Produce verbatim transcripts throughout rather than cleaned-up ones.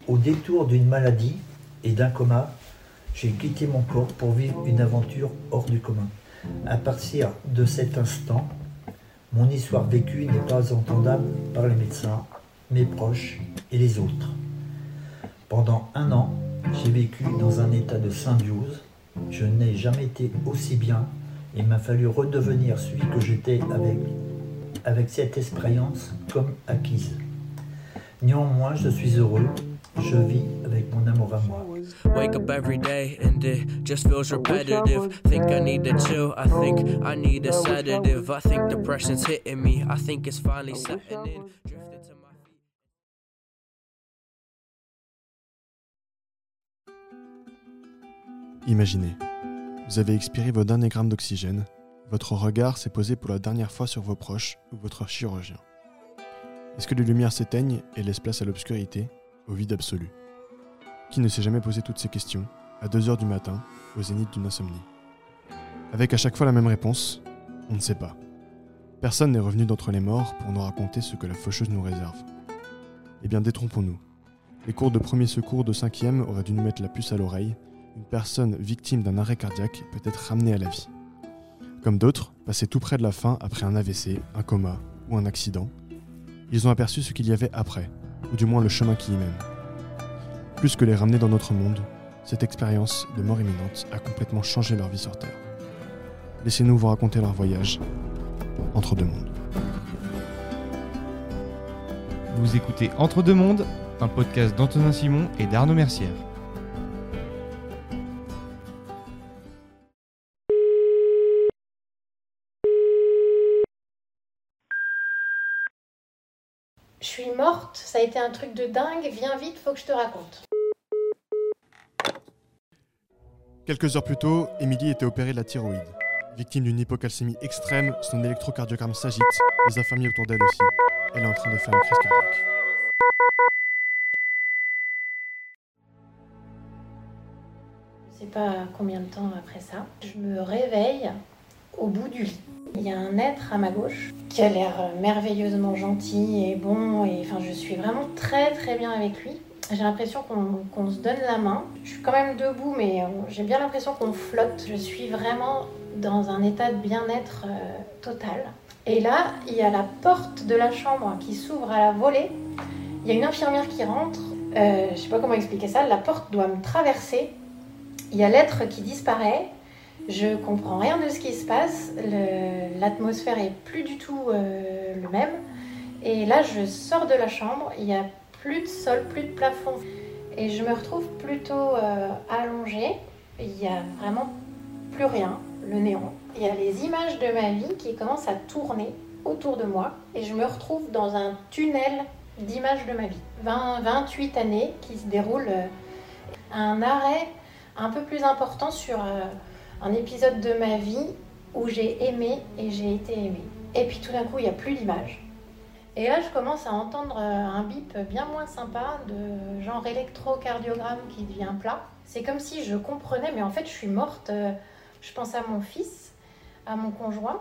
Au détour d'une maladie et d'un coma, j'ai quitté mon corps pour vivre une aventure hors du commun. À partir de cet instant, mon histoire vécue n'est pas entendable par les médecins, mes proches et les autres. Pendant un an, j'ai vécu dans un état de symbiose. Je n'ai jamais été aussi bien et il m'a fallu redevenir celui que j'étais avec, avec cette expérience comme acquise. Néanmoins, je suis heureux. Je vis avec mon amour à moi. Wake up every day and it just feels repetitive. Think I need to chill, I think I need a sedative. I think depression's hitting me, I think it's finally setting in. Drifted to my feet. Imaginez, vous avez expiré vos derniers grammes d'oxygène, votre regard s'est posé pour la dernière fois sur vos proches ou votre chirurgien. Est-ce que les lumières s'éteignent et laissent place à l'obscurité, au vide absolu? Qui ne s'est jamais posé toutes ces questions, à deux heures du matin, au zénith d'une insomnie? Avec à chaque fois la même réponse, on ne sait pas. Personne n'est revenu d'entre les morts pour nous raconter ce que la faucheuse nous réserve. Eh bien, détrompons-nous. Les cours de premier secours de cinquième auraient dû nous mettre la puce à l'oreille. Une personne victime d'un arrêt cardiaque peut être ramenée à la vie. Comme d'autres, passés tout près de la fin après un A V C, un coma ou un accident, ils ont aperçu ce qu'il y avait après, ou du moins le chemin qui y mène. Plus que les ramener dans notre monde, cette expérience de mort imminente a complètement changé leur vie sur Terre. Laissez-nous vous raconter leur voyage entre deux mondes. Vous écoutez Entre deux mondes, un podcast d'Antonin Simon et d'Arnaud Mercière. Je suis morte, ça a été un truc de dingue, viens vite, faut que je te raconte. Quelques heures plus tôt, Émilie était opérée de la thyroïde. Victime d'une hypocalcémie extrême, son électrocardiogramme s'agite, les infirmiers autour d'elle aussi. Elle est en train de faire une crise cardiaque. Je sais pas combien de temps après ça, je me réveille au bout du lit. Il y a un être à ma gauche qui a l'air merveilleusement gentil et bon, et enfin je suis vraiment très très bien avec lui. J'ai l'impression qu'on, qu'on se donne la main. Je suis quand même debout, mais j'ai bien l'impression qu'on flotte. Je suis vraiment dans un état de bien-être euh, total. Et là, il y a la porte de la chambre qui s'ouvre à la volée. Il y a une infirmière qui rentre. Euh, je sais pas comment expliquer ça. La porte doit me traverser. Il y a l'être qui disparaît. Je comprends rien de ce qui se passe. Le, l'atmosphère est plus du tout euh, le même. Et là, je sors de la chambre. Il y a plus de sol, plus de plafond. Et je me retrouve plutôt euh, allongée. Il n'y a vraiment plus rien, le néant. Il y a les images de ma vie qui commencent à tourner autour de moi. Et je me retrouve dans un tunnel d'images de ma vie. vingt, vingt-huit années qui se déroulent. Euh, un arrêt un peu plus important sur euh, un épisode de ma vie où j'ai aimé et j'ai été aimée. Et puis tout d'un coup, il n'y a plus d'images. Et là, je commence à entendre un bip bien moins sympa de genre électrocardiogramme qui devient plat. C'est comme si je comprenais, mais en fait, je suis morte. Je pense à mon fils, à mon conjoint.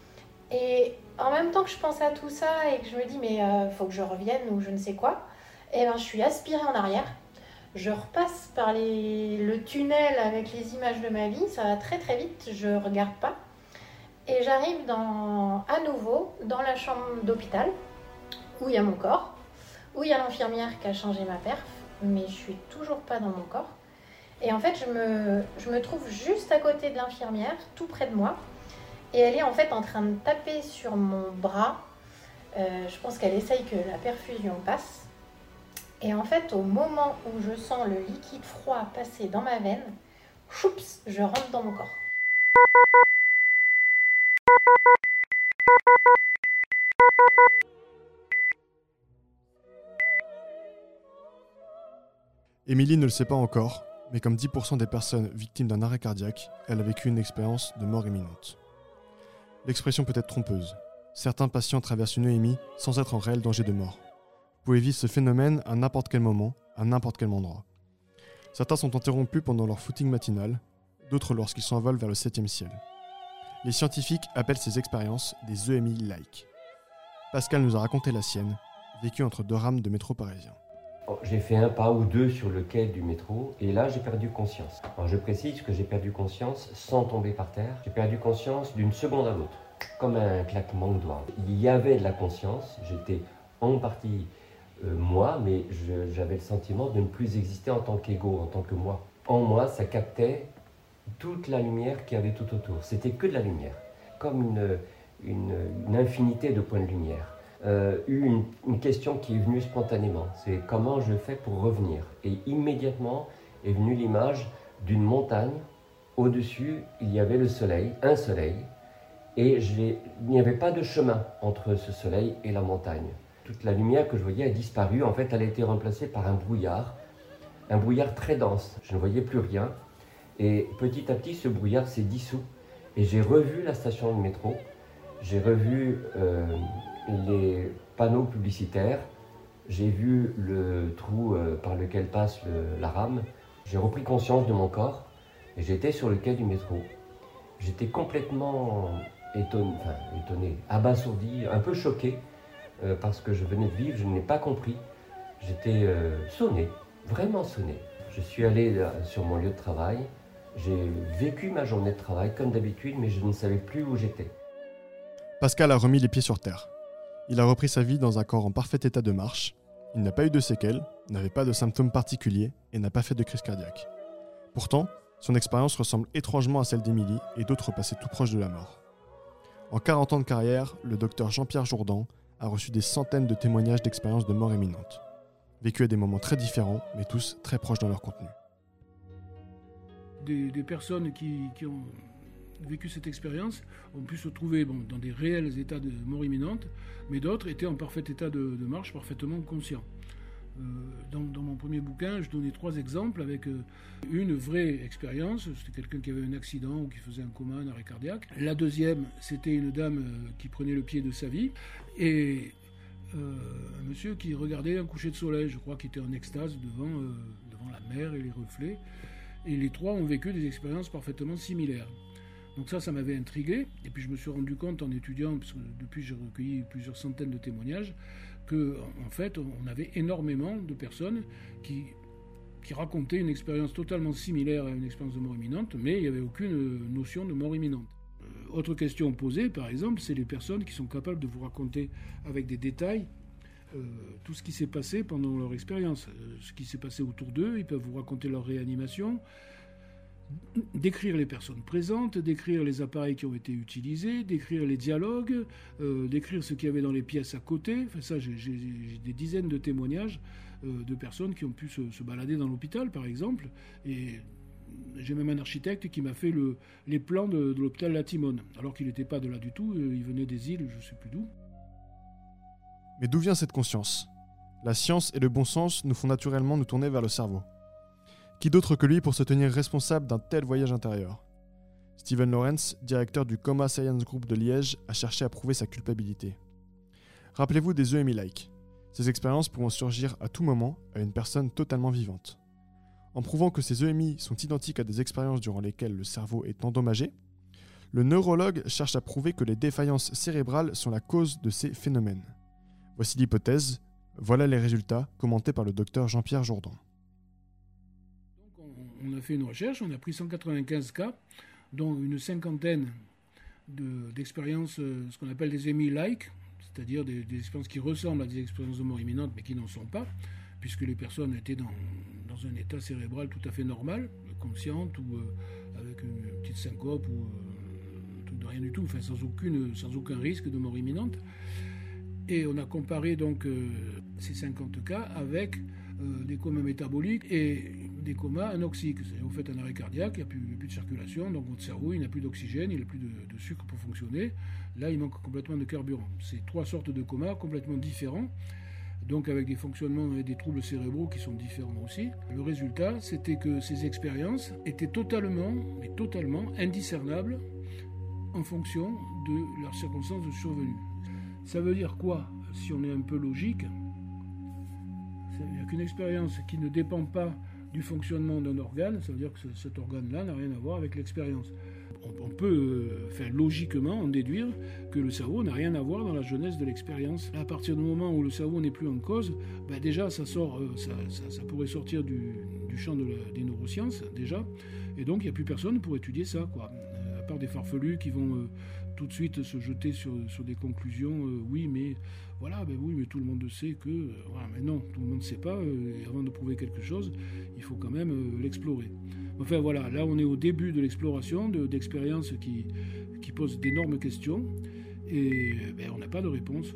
Et en même temps que je pense à tout ça et que je me dis, mais euh, faut que je revienne ou je ne sais quoi, et ben, je suis aspirée en arrière. Je repasse par les, le tunnel avec les images de ma vie. Ça va très très vite, je ne regarde pas. Et j'arrive dans, à nouveau dans la chambre d'hôpital, où il y a mon corps, où il y a l'infirmière qui a changé ma perf, mais je suis toujours pas dans mon corps. Et en fait, je me, je me trouve juste à côté de l'infirmière, tout près de moi, et elle est en fait en train de taper sur mon bras. Euh, je pense qu'elle essaye que la perfusion passe. Et en fait, au moment où je sens le liquide froid passer dans ma veine, choups, je rentre dans mon corps. Émilie ne le sait pas encore, mais comme dix pour cent des personnes victimes d'un arrêt cardiaque, elle a vécu une expérience de mort imminente. L'expression peut être trompeuse. Certains patients traversent une E M I sans être en réel danger de mort. Vous pouvez vivre ce phénomène à n'importe quel moment, à n'importe quel endroit. Certains sont interrompus pendant leur footing matinal, d'autres lorsqu'ils s'envolent vers le septième ciel. Les scientifiques appellent ces expériences des E M I-like. Pascal nous a raconté la sienne, vécue entre deux rames de métro parisien. J'ai fait un pas ou deux sur le quai du métro et là j'ai perdu conscience. Alors je précise que j'ai perdu conscience sans tomber par terre. J'ai perdu conscience d'une seconde à l'autre, comme un claquement de doigts. Il y avait de la conscience, j'étais en partie euh, moi, mais je, j'avais le sentiment de ne plus exister en tant qu'ego, en tant que moi. En moi, ça captait toute la lumière qu'il y avait tout autour. C'était que de la lumière, comme une, une, une infinité de points de lumière. Euh, eu une, une question qui est venue spontanément, c'est comment je fais pour revenir. Et immédiatement est venue l'image d'une montagne. Au-dessus, il y avait le soleil, un soleil, et il n'y avait pas de chemin entre ce soleil et la montagne. Toute la lumière que je voyais a disparu. En fait, elle a été remplacée par un brouillard, un brouillard très dense. Je ne voyais plus rien. Et petit à petit, ce brouillard s'est dissous. Et j'ai revu la station de métro, j'ai revu euh, les panneaux publicitaires, j'ai vu le trou euh, par lequel passe le, la rame. J'ai repris conscience de mon corps et j'étais sur le quai du métro. J'étais complètement étonné, enfin, étonné, abasourdi, un peu choqué euh, parce que je venais de vivre, je n'ai pas compris. J'étais euh, sonné, vraiment sonné. Je suis allé euh, sur mon lieu de travail, j'ai vécu ma journée de travail comme d'habitude, mais je ne savais plus où j'étais. Pascal a remis les pieds sur terre. Il a repris sa vie dans un corps en parfait état de marche. Il n'a pas eu de séquelles, n'avait pas de symptômes particuliers et n'a pas fait de crise cardiaque. Pourtant, son expérience ressemble étrangement à celle d'Émilie et d'autres passés tout proches de la mort. En quarante ans de carrière, le docteur Jean-Pierre Jourdan a reçu des centaines de témoignages d'expériences de mort imminente, vécus à des moments très différents, mais tous très proches dans leur contenu. Des, des personnes qui, qui ont vécu cette expérience ont pu se trouver bon, dans des réels états de mort imminente, mais d'autres étaient en parfait état de, de marche, parfaitement conscients. Euh, dans, dans mon premier bouquin, je donnais trois exemples avec euh, une vraie expérience, c'était quelqu'un qui avait un accident ou qui faisait un coma, un arrêt cardiaque. La deuxième, c'était une dame euh, qui prenait le pied de sa vie, et euh, un monsieur qui regardait un coucher de soleil, je crois qu'il était en extase devant, euh, devant la mer et les reflets. Et les trois ont vécu des expériences parfaitement similaires. Donc ça, ça m'avait intrigué. Et puis je me suis rendu compte en étudiant, parce que depuis j'ai recueilli plusieurs centaines de témoignages, qu'en fait, on avait énormément de personnes qui, qui racontaient une expérience totalement similaire à une expérience de mort imminente, mais il n'y avait aucune notion de mort imminente. Euh, autre question posée, par exemple, c'est les personnes qui sont capables de vous raconter avec des détails Euh, tout ce qui s'est passé pendant leur expérience, euh, ce qui s'est passé autour d'eux. Ils peuvent vous raconter leur réanimation, décrire les personnes présentes, décrire les appareils qui ont été utilisés, décrire les dialogues, euh, décrire ce qu'il y avait dans les pièces à côté. Enfin, ça, j'ai, j'ai, j'ai des dizaines de témoignages euh, de personnes qui ont pu se, se balader dans l'hôpital, par exemple. Et j'ai même un architecte qui m'a fait le, les plans de, de l'hôpital La Timone, alors qu'il n'était pas de là du tout, euh, il venait des îles, je ne sais plus d'où. Mais d'où vient cette conscience ? La science et le bon sens nous font naturellement nous tourner vers le cerveau. Qui d'autre que lui pour se tenir responsable d'un tel voyage intérieur ? Steven Lawrence, directeur du Coma Science Group de Liège, a cherché à prouver sa culpabilité. Rappelez-vous des E M I-like. Ces expériences pourront surgir à tout moment à une personne totalement vivante. En prouvant que ces E M I sont identiques à des expériences durant lesquelles le cerveau est endommagé, le neurologue cherche à prouver que les défaillances cérébrales sont la cause de ces phénomènes. Voici l'hypothèse, voilà les résultats commentés par le docteur Jean-Pierre Jourdan. Donc on, on a fait une recherche, on a pris cent quatre-vingt-quinze cas, dont une cinquantaine de, d'expériences, euh, ce qu'on appelle des E M I-like, c'est-à-dire des, des expériences qui ressemblent à des expériences de mort imminente, mais qui n'en sont pas, puisque les personnes étaient dans, dans un état cérébral tout à fait normal, consciente, ou euh, avec une, une petite syncope, ou euh, de rien du tout, enfin, sans, aucune, sans aucun risque de mort imminente. Et on a comparé donc euh, ces cinquante cas avec euh, des comas métaboliques et des comas anoxiques. C'est-à-dire vous faites un arrêt cardiaque, il n'y a plus, plus de circulation, donc votre cerveau il n'a plus d'oxygène, il n'a plus de, de sucre pour fonctionner. Là, il manque complètement de carburant. C'est trois sortes de comas complètement différents, donc avec des fonctionnements et des troubles cérébraux qui sont différents aussi. Le résultat, c'était que ces expériences étaient totalement, mais totalement indiscernables en fonction de leurs circonstances de survenue. Ça veut dire quoi, si on est un peu logique ? Ça veut dire qu'une expérience qui ne dépend pas du fonctionnement d'un organe, ça veut dire que cet organe-là n'a rien à voir avec l'expérience. on peut, enfin, logiquement, en déduire que le cerveau n'a rien à voir dans la jeunesse de l'expérience. À partir du moment où le cerveau n'est plus en cause, ben déjà, ça, sort, ça, ça, ça pourrait sortir du, du champ de la, des neurosciences, déjà, et donc il n'y a plus personne pour étudier ça, quoi. À part des farfelus qui vont euh, tout de suite se jeter sur, sur des conclusions, euh, oui, mais voilà, ben oui, mais tout le monde sait que, euh, voilà, mais non, tout le monde ne sait pas, euh, et avant de prouver quelque chose, il faut quand même euh, l'explorer. Enfin voilà, là on est au début de l'exploration, de, d'expériences qui, qui posent d'énormes questions, et ben, on n'a pas de réponse.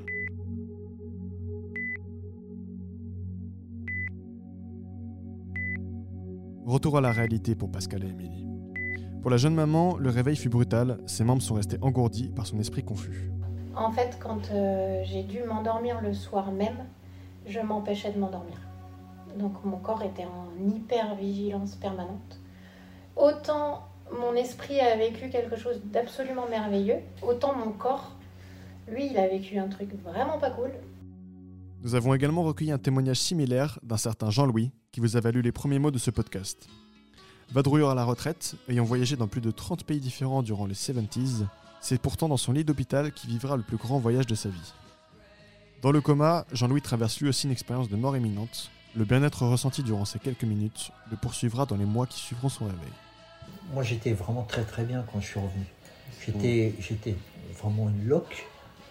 Retour à la réalité pour Pascal et Émilie. Pour la jeune maman, le réveil fut brutal, ses membres sont restés engourdis par son esprit confus. En fait, quand euh, j'ai dû m'endormir le soir même, je m'empêchais de m'endormir. Donc mon corps était en hyper-vigilance permanente. Autant mon esprit a vécu quelque chose d'absolument merveilleux, autant mon corps, lui, il a vécu un truc vraiment pas cool. Nous avons également recueilli un témoignage similaire d'un certain Jean-Louis, qui vous a valu les premiers mots de ce podcast. Vadrouilleur à la retraite, ayant voyagé dans plus de trente pays différents durant les soixante-dix, c'est pourtant dans son lit d'hôpital qu'il vivra le plus grand voyage de sa vie. Dans le coma, Jean-Louis traverse lui aussi une expérience de mort imminente. Le bien-être ressenti durant ces quelques minutes le poursuivra dans les mois qui suivront son réveil. Moi, j'étais vraiment très très bien quand je suis revenu. J'étais, j'étais vraiment une loque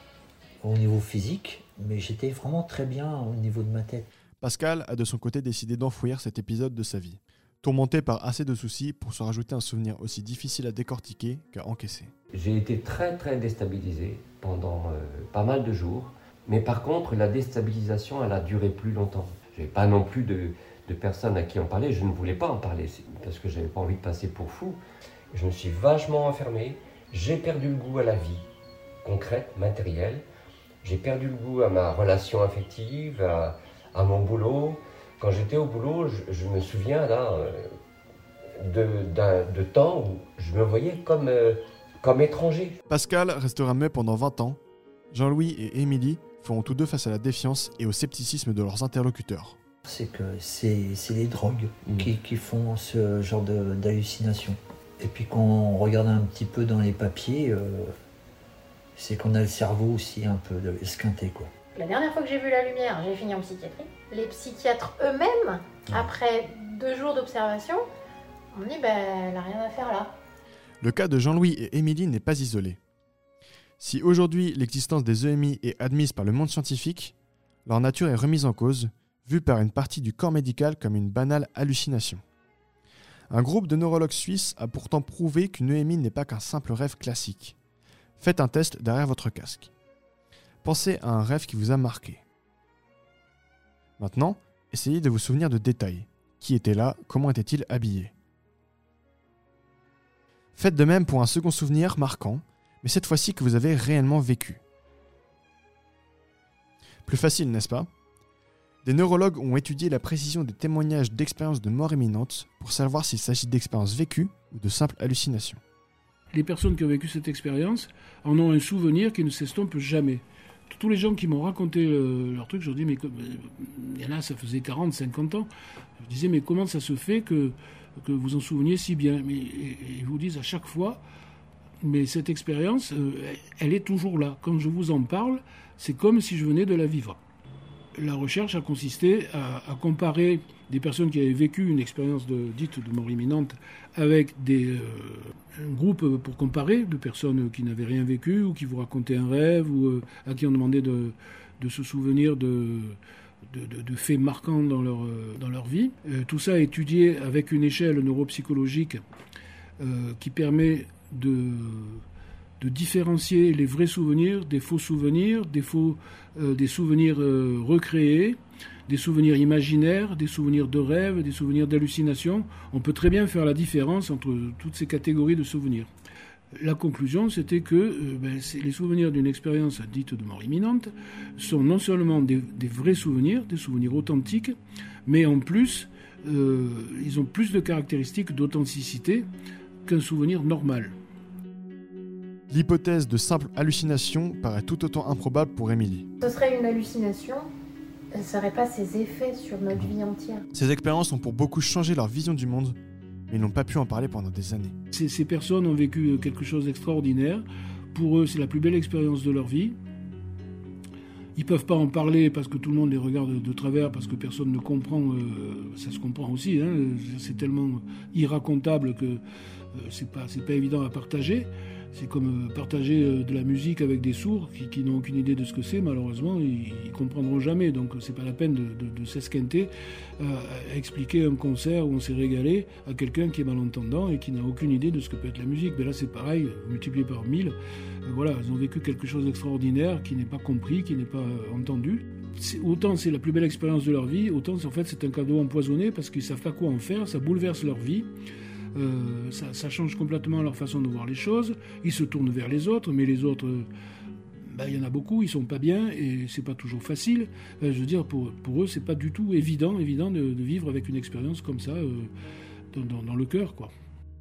au niveau physique, mais j'étais vraiment très bien au niveau de ma tête. Pascal a de son côté décidé d'enfouir cet épisode de sa vie, tourmenté par assez de soucis pour se rajouter un souvenir aussi difficile à décortiquer qu'à encaisser. J'ai été très très déstabilisé pendant euh, pas mal de jours, mais par contre la déstabilisation elle a duré plus longtemps. Je n'avais pas non plus de, de personnes à qui en parler, je ne voulais pas en parler parce que je n'avais pas envie de passer pour fou. Je me suis vachement enfermé, j'ai perdu le goût à la vie concrète, matérielle, j'ai perdu le goût à ma relation affective, à, à mon boulot. Quand j'étais au boulot, je, je me souviens là de, de, de temps où je me voyais comme, euh, comme étranger. Pascal restera muet pendant vingt ans. Jean-Louis et Émilie feront tous deux face à la défiance et au scepticisme de leurs interlocuteurs. C'est que c'est, c'est les drogues mmh. qui, qui font ce genre de, d'hallucination. Et puis quand on regarde un petit peu dans les papiers, euh, c'est qu'on a le cerveau aussi un peu esquinté, quoi. La dernière fois que j'ai vu la lumière, j'ai fini en psychiatrie. Les psychiatres eux-mêmes, mmh. après deux jours d'observation, on me dit ben, elle n'a rien à faire là. Le cas de Jean-Louis et Émilie n'est pas isolé. Si aujourd'hui l'existence des E M I est admise par le monde scientifique, leur nature est remise en cause, vue par une partie du corps médical comme une banale hallucination. Un groupe de neurologues suisses a pourtant prouvé qu'une E M I n'est pas qu'un simple rêve classique. Faites un test derrière votre casque. Pensez à un rêve qui vous a marqué. Maintenant, essayez de vous souvenir de détails. Qui était là? Comment était-il habillé? Faites de même pour un second souvenir marquant, mais cette fois-ci que vous avez réellement vécu. Plus facile, n'est-ce pas? Des neurologues ont étudié la précision des témoignages d'expériences de mort imminente pour savoir s'il s'agit d'expériences vécues ou de simples hallucinations. Les personnes qui ont vécu cette expérience en ont un souvenir qui ne s'estompe jamais. Tous les gens qui m'ont raconté euh, leur truc, je leur dis, mais il y en a, ça faisait quarante, cinquante ans. Je disais, mais comment ça se fait que, que vous en souveniez si bien? Mais, et, et ils vous disent à chaque fois, mais cette expérience, euh, elle est toujours là. Quand je vous en parle, c'est comme si je venais de la vivre. La recherche a consisté à, à comparer des personnes qui avaient vécu une expérience de, dite de mort imminente avec des, euh, un groupe pour comparer de personnes qui n'avaient rien vécu ou qui vous racontaient un rêve ou euh, à qui on demandait de, de se souvenir de, de, de, de faits marquants dans leur, euh, dans leur vie. Euh, tout ça étudié avec une échelle neuropsychologique euh, qui permet de... de différencier les vrais souvenirs des faux souvenirs, des, faux, euh, des souvenirs euh, recréés, des souvenirs imaginaires, des souvenirs de rêve, des souvenirs d'hallucination. On peut très bien faire la différence entre toutes ces catégories de souvenirs. La conclusion, c'était que euh, ben, les souvenirs d'une expérience dite de mort imminente sont non seulement des, des vrais souvenirs, des souvenirs authentiques, mais en plus, euh, ils ont plus de caractéristiques d'authenticité qu'un souvenir normal. L'hypothèse de simple hallucination paraît tout autant improbable pour Émilie. Ce serait une hallucination, ça n'aurait pas ses effets sur notre vie entière. Ces expériences ont pour beaucoup changé leur vision du monde, mais ils n'ont pas pu en parler pendant des années. Ces, ces personnes ont vécu quelque chose d'extraordinaire. Pour eux, c'est la plus belle expérience de leur vie. Ils ne peuvent pas en parler parce que tout le monde les regarde de, de travers, parce que personne ne comprend. Euh, ça se comprend aussi. Hein, c'est tellement irracontable que euh, c'est pas, c'est pas évident à partager. C'est comme partager de la musique avec des sourds qui, qui n'ont aucune idée de ce que c'est. Malheureusement, ils ne comprendront jamais. Donc, c'est pas la peine de, de, de s'esquinter à, à expliquer un concert où on s'est régalé à quelqu'un qui est malentendant et qui n'a aucune idée de ce que peut être la musique. Mais là, c'est pareil, multiplié par mille. Voilà, ils ont vécu quelque chose d'extraordinaire qui n'est pas compris, qui n'est pas entendu. C'est, autant c'est la plus belle expérience de leur vie, autant en fait c'est un cadeau empoisonné parce qu'ils ne savent pas quoi en faire, ça bouleverse leur vie. Euh, ça, ça change complètement leur façon de voir les choses. Ils se tournent vers les autres, mais les autres, ben, il y en a beaucoup, ils sont pas bien et c'est pas toujours facile. Euh, je veux dire, pour, pour eux, c'est pas du tout évident, évident de, de vivre avec une expérience comme ça euh, dans, dans, dans le cœur, quoi.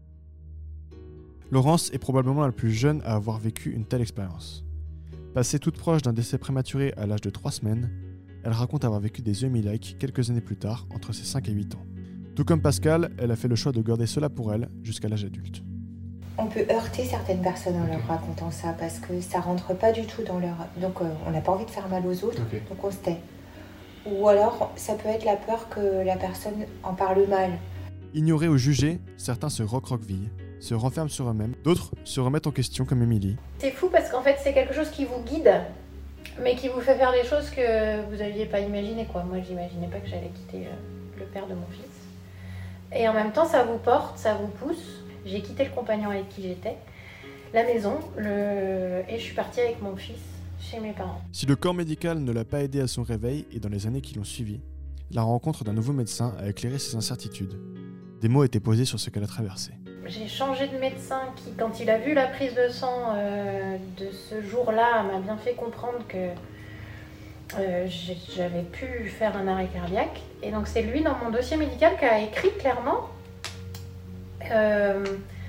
Laurence est probablement la plus jeune à avoir vécu une telle expérience. Passée toute proche d'un décès prématuré à l'âge de trois semaines, elle raconte avoir vécu des E M I-like quelques années plus tard, entre ses cinq et huit ans. Tout comme Pascal, elle a fait le choix de garder cela pour elle jusqu'à l'âge adulte. On peut heurter certaines personnes en leur racontant ça parce que ça rentre pas du tout dans leur... Donc euh, on n'a pas envie de faire mal aux autres, okay. Donc on se tait. Ou alors ça peut être la peur que la personne en parle mal. Ignorés ou jugés, certains se recroquevillent, se renferment sur eux-mêmes, d'autres se remettent en question comme Émilie. C'est fou parce qu'en fait c'est quelque chose qui vous guide, mais qui vous fait faire des choses que vous n'aviez pas imaginées, quoi. Moi j'imaginais pas que j'allais quitter le père de mon fils. Et en même temps, ça vous porte, ça vous pousse. J'ai quitté le compagnon avec qui j'étais, la maison, le... et je suis partie avec mon fils chez mes parents. Si le corps médical ne l'a pas aidé à son réveil et dans les années qui l'ont suivi, la rencontre d'un nouveau médecin a éclairé ses incertitudes. Des mots étaient posés sur ce qu'elle a traversé. J'ai changé de médecin qui, quand il a vu la prise de sang euh, de ce jour-là, m'a bien fait comprendre que Euh, j'avais pu faire un arrêt cardiaque et donc c'est lui dans mon dossier médical qui a écrit clairement euh,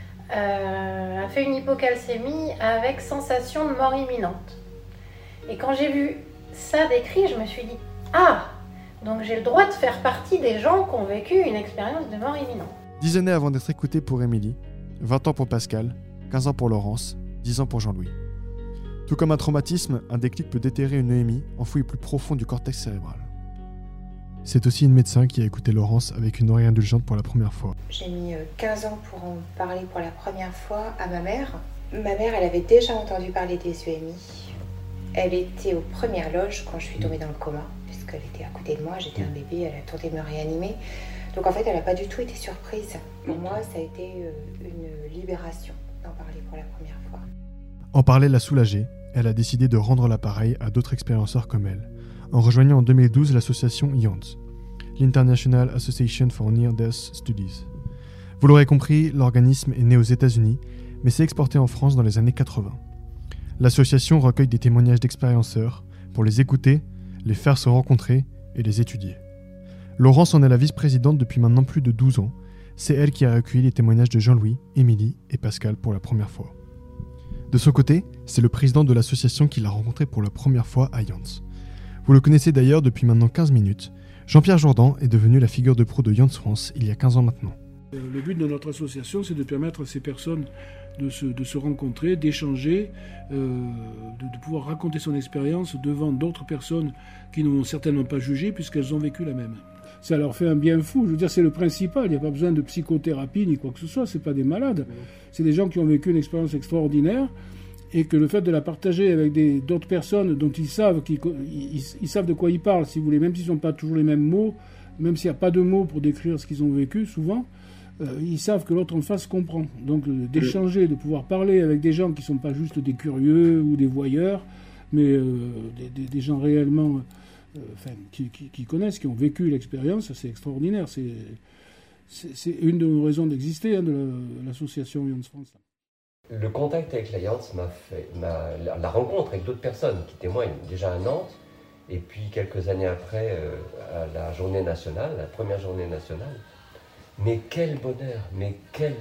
euh, a fait une hypocalcémie avec sensation de mort imminente. Et quand j'ai vu ça décrit, je me suis dit ah, donc j'ai le droit de faire partie des gens qui ont vécu une expérience de mort imminente. Dix années avant d'être écoutée pour Émilie, vingt ans pour Pascal, quinze ans pour Laurence, dix ans pour Jean-Louis. Tout comme un traumatisme, un déclic peut déterrer une E M I enfouie au plus profond du cortex cérébral. C'est aussi une médecin qui a écouté Laurence avec une oreille indulgente pour la première fois. J'ai mis quinze ans pour en parler pour la première fois à ma mère. Ma mère, elle avait déjà entendu parler des E M I. Elle était aux premières loges quand je suis tombée dans le coma, puisqu'elle était à côté de moi, j'étais un bébé, elle a tenté de me réanimer. Donc en fait, elle n'a pas du tout été surprise. Pour moi, ça a été une libération d'en parler pour la première fois. En parler l'a soulagée. Elle a décidé de rendre l'appareil à d'autres expérienceurs comme elle, en rejoignant en deux mille douze l'association I A N D S, l'International Association for Near-Death Studies. Vous l'aurez compris, l'organisme est né aux États-Unis, mais s'est exporté en France dans les années quatre-vingts. L'association recueille des témoignages d'expérienceurs pour les écouter, les faire se rencontrer et les étudier. Laurence en est la vice-présidente depuis maintenant plus de douze ans. C'est elle qui a recueilli les témoignages de Jean-Louis, Émilie et Pascal pour la première fois. De son côté, c'est le président de l'association qui l'a rencontré pour la première fois à I A N D S. Vous le connaissez d'ailleurs depuis maintenant quinze minutes. Jean-Pierre Jourdan est devenu la figure de proue de I A N D S France il y a quinze ans maintenant. Le but de notre association, c'est de permettre à ces personnes de se, de se rencontrer, d'échanger, euh, de, de pouvoir raconter son expérience devant d'autres personnes qui ne vont certainement pas juger puisqu'elles ont vécu la même. Ça leur fait un bien fou, je veux dire, c'est le principal, il n'y a pas besoin de psychothérapie ni quoi que ce soit, c'est pas des malades. C'est des gens qui ont vécu une expérience extraordinaire et que le fait de la partager avec des, d'autres personnes dont ils savent, qu'ils, ils, ils savent de quoi ils parlent, si vous voulez, même s'ils n'ont pas toujours les mêmes mots, même s'il n'y a pas de mots pour décrire ce qu'ils ont vécu, souvent, euh, ils savent que l'autre en face comprend. Donc euh, d'échanger, de pouvoir parler avec des gens qui ne sont pas juste des curieux ou des voyeurs, mais euh, des, des, des gens réellement... Euh, enfin, qui, qui, qui connaissent, qui ont vécu l'expérience, c'est extraordinaire. C'est, c'est, c'est une de nos raisons d'exister, hein, de la, l'association I A N D S France. Le contact avec l'I A N D S m'a fait, m'a, la, la rencontre avec d'autres personnes qui témoignent déjà à Nantes, et puis quelques années après, euh, à la journée nationale, la première journée nationale. Mais quel bonheur, mais quel...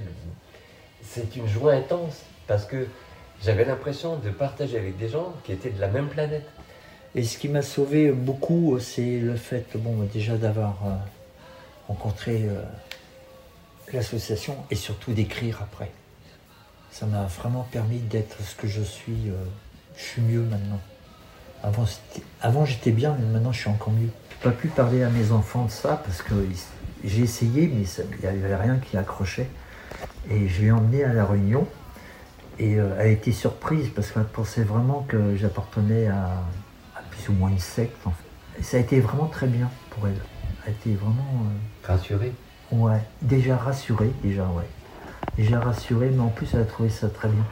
C'est une joie intense, parce que j'avais l'impression de partager avec des gens qui étaient de la même planète. Et ce qui m'a sauvé beaucoup, c'est le fait, bon, déjà d'avoir euh, rencontré euh, l'association et surtout d'écrire après. Ça m'a vraiment permis d'être ce que je suis. Euh, je suis mieux maintenant. Avant, avant j'étais bien, mais maintenant je suis encore mieux. Je n'ai pas pu parler à mes enfants de ça parce que j'ai essayé, mais il n'y avait rien qui accrochait. Et je l'ai emmenée à la réunion et euh, elle a été surprise parce qu'elle pensait vraiment que j'appartenais à, à plus ou moins une secte. En fait. Et ça a été vraiment très bien pour elle. Elle a été vraiment... Euh, rassurée. Ouais, déjà rassurée, déjà, ouais. Déjà rassurée, mais en plus elle a trouvé ça très bien.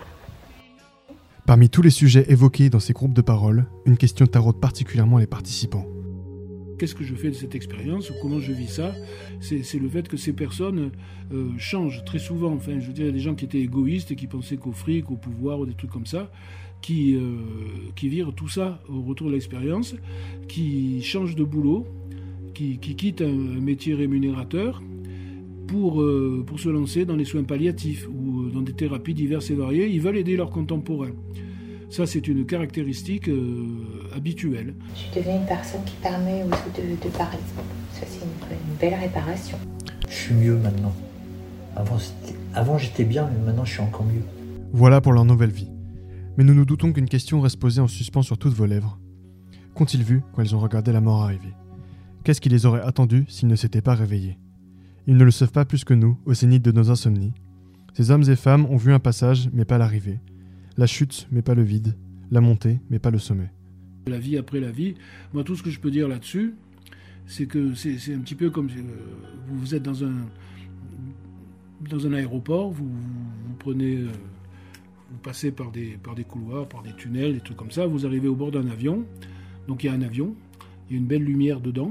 Parmi tous les sujets évoqués dans ces groupes de parole, une question taraude particulièrement les participants. Qu'est-ce que je fais de cette expérience? Comment je vis ça? c'est, c'est le fait que ces personnes euh, changent très souvent. Enfin, je veux dire, il y a des gens qui étaient égoïstes et qui pensaient qu'au fric, au pouvoir, ou des trucs comme ça, qui, euh, qui virent tout ça au retour de l'expérience, qui changent de boulot, qui, qui quittent un, un métier rémunérateur pour, euh, pour se lancer dans les soins palliatifs ou dans des thérapies diverses et variées. Ils veulent aider leurs contemporains. Ça, c'est une caractéristique euh, habituelle. Je suis devenue une personne qui permet aux autres de, de parler. Ça, c'est une, une belle réparation. Je suis mieux maintenant. Avant, avant, j'étais bien, mais maintenant, je suis encore mieux. Voilà pour leur nouvelle vie. Mais nous nous doutons qu'une question reste posée en suspens sur toutes vos lèvres. Qu'ont-ils vu quand ils ont regardé la mort arriver? Qu'est-ce qui les aurait attendus s'ils ne s'étaient pas réveillés? Ils ne le savent pas plus que nous, au zénith de nos insomnies. Ces hommes et femmes ont vu un passage, mais pas l'arrivée. La chute, mais pas le vide. La montée, mais pas le sommet. La vie après la vie. Moi, tout ce que je peux dire là-dessus, c'est que c'est, c'est un petit peu comme... Euh, vous êtes dans un, dans un aéroport, vous, vous, vous prenez... Euh, vous passez par des, par des couloirs, par des tunnels, des trucs comme ça, vous arrivez au bord d'un avion. Donc il y a un avion, il y a une belle lumière dedans.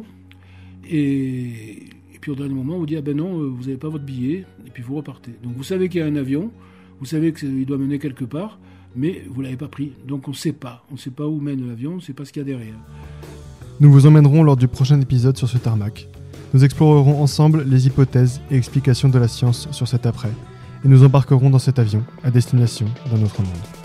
Et... Et puis au dernier moment, on vous dit « Ah ben non, vous n'avez pas votre billet », et puis vous repartez. Donc vous savez qu'il y a un avion, vous savez qu'il doit mener quelque part, mais vous ne l'avez pas pris. Donc on ne sait pas. On ne sait pas où mène l'avion, on ne sait pas ce qu'il y a derrière. Nous vous emmènerons lors du prochain épisode sur ce tarmac. Nous explorerons ensemble les hypothèses et explications de la science sur cet après, et nous embarquerons dans cet avion à destination d'un autre monde.